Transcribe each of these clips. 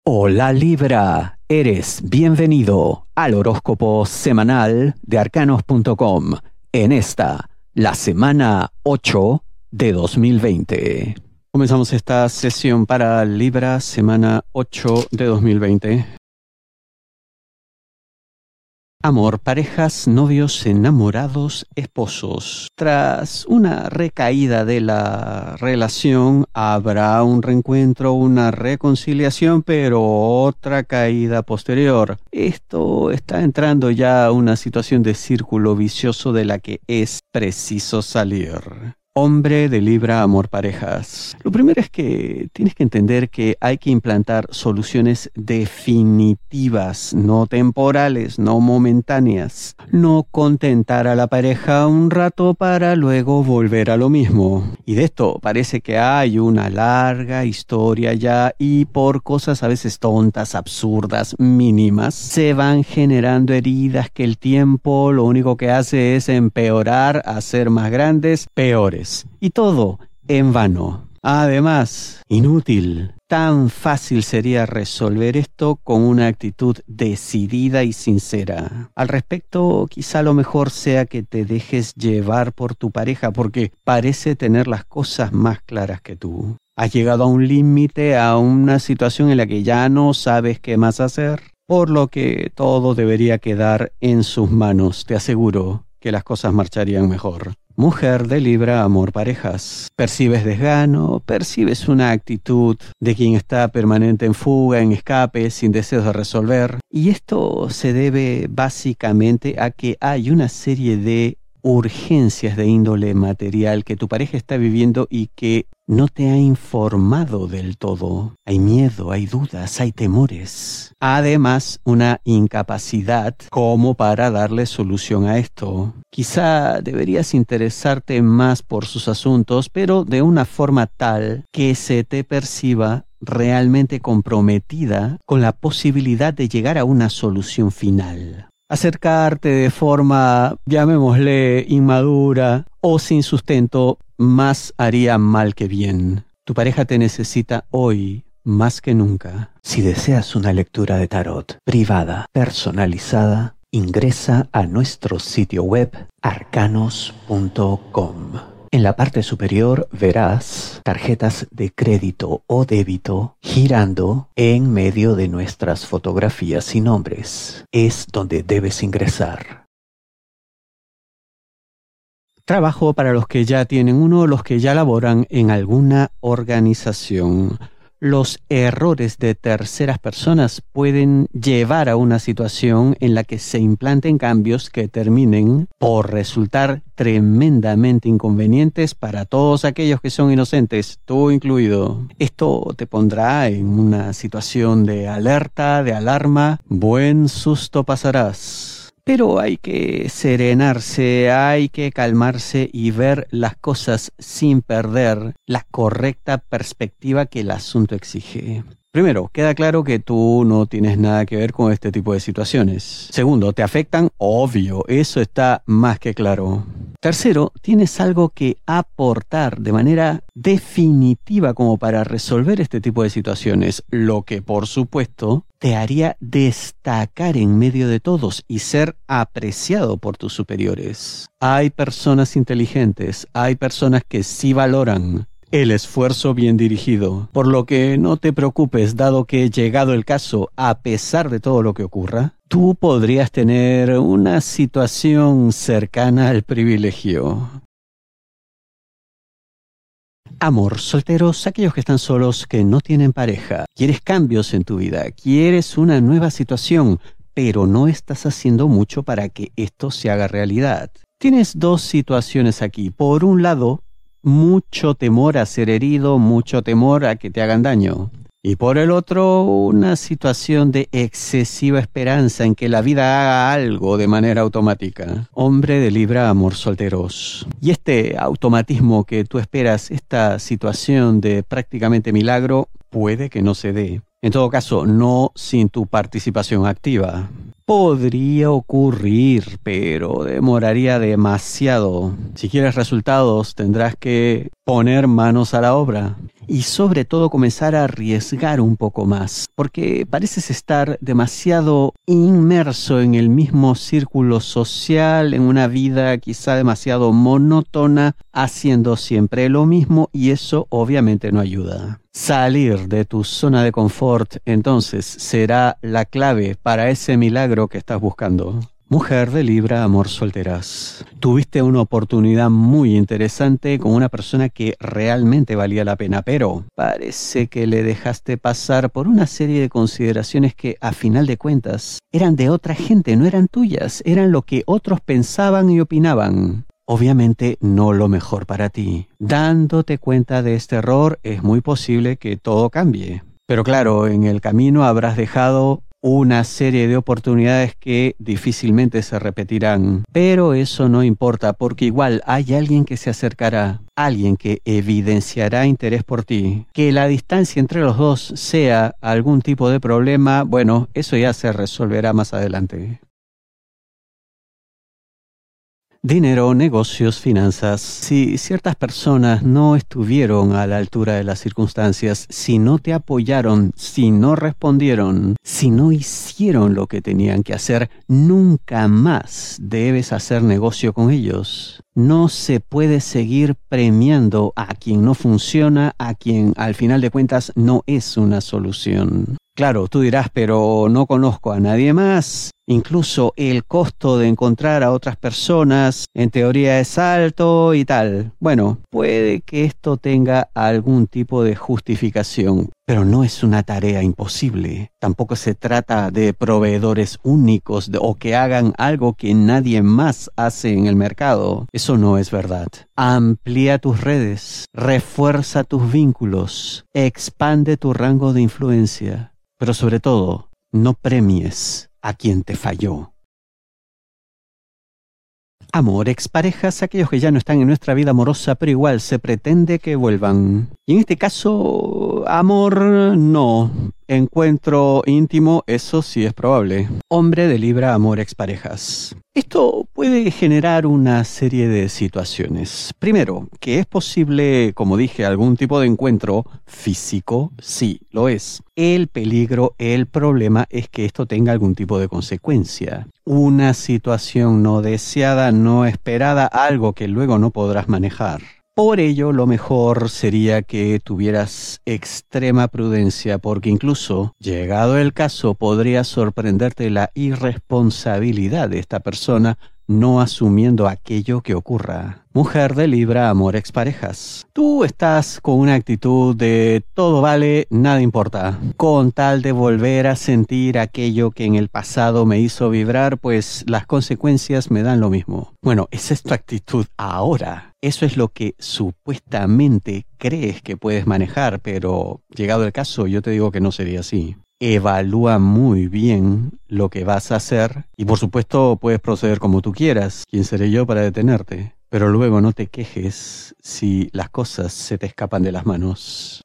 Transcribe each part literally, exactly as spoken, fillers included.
Hola Libra, eres bienvenido al horóscopo semanal de arcanos punto com en esta, la semana ocho de dos mil veinte. Comenzamos esta sesión para Libra, semana ocho de dos mil veinte. Amor, parejas, novios, enamorados, esposos. Tras una recaída de la relación, habrá un reencuentro, una reconciliación, pero otra caída posterior. Esto está entrando ya a una situación de círculo vicioso de la que es preciso salir. Hombre de Libra, amor, parejas. Lo primero es que tienes que entender que hay que implantar soluciones definitivas, no temporales, no momentáneas. No contentar a la pareja un rato para luego volver a lo mismo. Y de esto parece que hay una larga historia ya, y por cosas a veces tontas, absurdas, mínimas, se van generando heridas que el tiempo lo único que hace es empeorar, hacer más grandes, peores. Y todo en vano. Además, inútil. Tan fácil sería resolver esto con una actitud decidida y sincera. Al respecto, quizá lo mejor sea que te dejes llevar por tu pareja, porque parece tener las cosas más claras que tú. Has llegado a un límite, a una situación en la que ya no sabes qué más hacer, por lo que todo debería quedar en sus manos. Te aseguro que las cosas marcharían mejor. Mujer de Libra, amor, parejas. Percibes desgano, percibes una actitud de quien está permanente en fuga, en escape, sin deseos de resolver. Y esto se debe básicamente a que hay una serie de urgencias de índole material que tu pareja está viviendo y que no te ha informado del todo. Hay miedo, hay dudas, hay temores. Además, una incapacidad como para darle solución a esto. Quizá deberías interesarte más por sus asuntos, pero de una forma tal que se te perciba realmente comprometida con la posibilidad de llegar a una solución final. Acercarte de forma, llamémosle, inmadura o sin sustento, más haría mal que bien. Tu pareja te necesita hoy más que nunca. Si deseas una lectura de tarot privada, personalizada, ingresa a nuestro sitio web arcanos punto com. En la parte superior verás tarjetas de crédito o débito girando en medio de nuestras fotografías y nombres. Es donde debes ingresar. Trabajo para los que ya tienen uno, los que ya laboran en alguna organización. Los errores de terceras personas pueden llevar a una situación en la que se implanten cambios que terminen por resultar tremendamente inconvenientes para todos aquellos que son inocentes, tú incluido. Esto te pondrá en una situación de alerta, de alarma. Buen susto pasarás. Pero hay que serenarse, hay que calmarse y ver las cosas sin perder la correcta perspectiva que el asunto exige. Primero, queda claro que tú no tienes nada que ver con este tipo de situaciones. Segundo, ¿te afectan? Obvio, eso está más que claro. Tercero, tienes algo que aportar de manera definitiva como para resolver este tipo de situaciones, lo que por supuesto te haría destacar en medio de todos y ser apreciado por tus superiores. Hay personas inteligentes, hay personas que sí valoran el esfuerzo bien dirigido, por lo que no te preocupes, dado que llegado el caso, a pesar de todo lo que ocurra, tú podrías tener una situación cercana al privilegio. Amor, solteros, aquellos que están solos, que no tienen pareja. Quieres cambios en tu vida, quieres una nueva situación, pero no estás haciendo mucho para que esto se haga realidad. Tienes dos situaciones aquí. Por un lado, mucho temor a ser herido, mucho temor a que te hagan daño. Y por el otro, una situación de excesiva esperanza en que la vida haga algo de manera automática. Hombre de Libra, amor, solteros. Y este automatismo que tú esperas, esta situación de prácticamente milagro, puede que no se dé. En todo caso, no sin tu participación activa. Podría ocurrir, pero demoraría demasiado. Si quieres resultados, tendrás que poner manos a la obra. y sobre todo comenzar a arriesgar un poco más, porque pareces estar demasiado inmerso en el mismo círculo social, en una vida quizá demasiado monótona, haciendo siempre lo mismo, y eso obviamente no ayuda. Salir de tu zona de confort, entonces, será la clave para ese milagro que estás buscando. Mujer de Libra, amor, solteras. Tuviste una oportunidad muy interesante con una persona que realmente valía la pena, pero parece que le dejaste pasar por una serie de consideraciones que, a final de cuentas, eran de otra gente, no eran tuyas, eran lo que otros pensaban y opinaban. Obviamente no lo mejor para ti. Dándote cuenta de este error, es muy posible que todo cambie. Pero claro, en el camino habrás dejado una serie de oportunidades que difícilmente se repetirán. Pero eso no importa, porque igual hay alguien que se acercará, alguien que evidenciará interés por ti. Que la distancia entre los dos sea algún tipo de problema, bueno, eso ya se resolverá más adelante. Dinero, negocios, finanzas. Si ciertas personas no estuvieron a la altura de las circunstancias, si no te apoyaron, si no respondieron, si no hicieron lo que tenían que hacer, nunca más debes hacer negocio con ellos. No se puede seguir premiando a quien no funciona, a quien al final de cuentas no es una solución. Claro, tú dirás, pero no conozco a nadie más. Incluso el costo de encontrar a otras personas en teoría es alto y tal. Bueno, puede que esto tenga algún tipo de justificación, pero no es una tarea imposible. Tampoco se trata de proveedores únicos de, o que hagan algo que nadie más hace en el mercado. Eso no es verdad. Amplía tus redes, refuerza tus vínculos, expande tu rango de influencia. Pero sobre todo, no premies a quien te falló. Amor, exparejas, aquellos que ya no están en nuestra vida amorosa, pero igual se pretende que vuelvan. Y en este caso, amor, no. Encuentro íntimo, eso sí es probable. Hombre de Libra, amor, exparejas. Esto puede generar una serie de situaciones. Primero, que es posible, como dije, algún tipo de encuentro físico, sí, lo es. El peligro, el problema es que esto tenga algún tipo de consecuencia. Una situación no deseada, no esperada, algo que luego no podrás manejar. Por ello, lo mejor sería que tuvieras extrema prudencia, porque incluso, llegado el caso, podría sorprenderte la irresponsabilidad de esta persona no asumiendo aquello que ocurra. Mujer de Libra, amor, exparejas. Tú estás con una actitud de todo vale, nada importa. Con tal de volver a sentir aquello que en el pasado me hizo vibrar, pues las consecuencias me dan lo mismo. Bueno, esa es tu actitud ahora. Eso es lo que supuestamente crees que puedes manejar, pero llegado el caso, yo te digo que no sería así. Evalúa muy bien lo que vas a hacer y por supuesto puedes proceder como tú quieras. ¿Quién seré yo para detenerte? Pero luego no te quejes si las cosas se te escapan de las manos.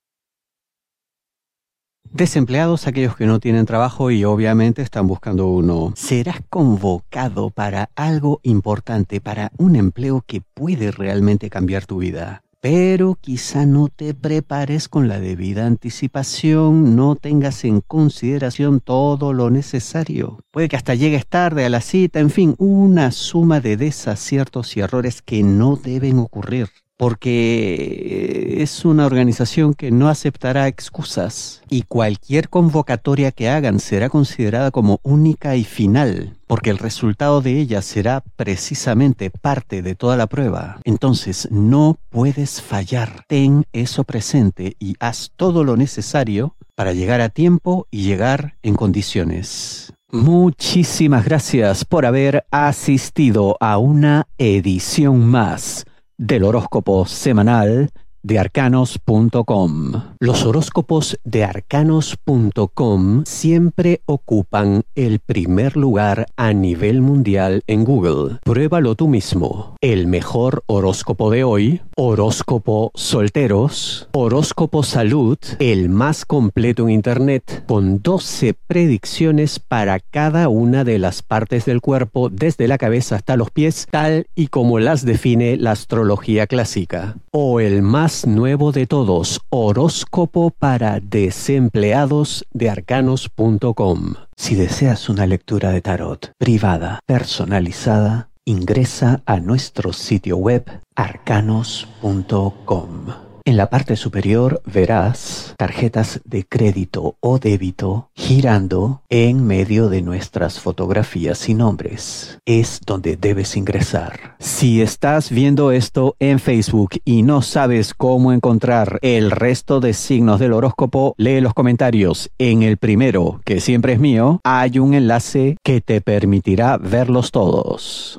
Desempleados, aquellos que no tienen trabajo y obviamente están buscando uno. Serás convocado para algo importante, para un empleo que puede realmente cambiar tu vida. Pero quizá no te prepares con la debida anticipación, no tengas en consideración todo lo necesario. Puede que hasta llegues tarde a la cita, en fin, una suma de desaciertos y errores que no deben ocurrir. Porque es una organización que no aceptará excusas y cualquier convocatoria que hagan será considerada como única y final, porque el resultado de ella será precisamente parte de toda la prueba. Entonces no puedes fallar. Ten eso presente y haz todo lo necesario para llegar a tiempo y llegar en condiciones. Muchísimas gracias por haber asistido a una edición más del horóscopo semanal de arcanos punto com. Los horóscopos de arcanos punto com siempre ocupan el primer lugar a nivel mundial en Google. Pruébalo tú mismo. El mejor horóscopo de hoy, horóscopo solteros, horóscopo salud, el más completo en internet, con doce predicciones para cada una de las partes del cuerpo, desde la cabeza hasta los pies, tal y como las define la astrología clásica. O el más más nuevo de todos, horóscopo para desempleados de arcanos punto com. Si deseas una lectura de tarot privada, personalizada, ingresa a nuestro sitio web arcanos punto com. En la parte superior verás tarjetas de crédito o débito girando en medio de nuestras fotografías y nombres. Es donde debes ingresar. Si estás viendo esto en Facebook y no sabes cómo encontrar el resto de signos del horóscopo, lee los comentarios. En el primero, que siempre es mío, hay un enlace que te permitirá verlos todos.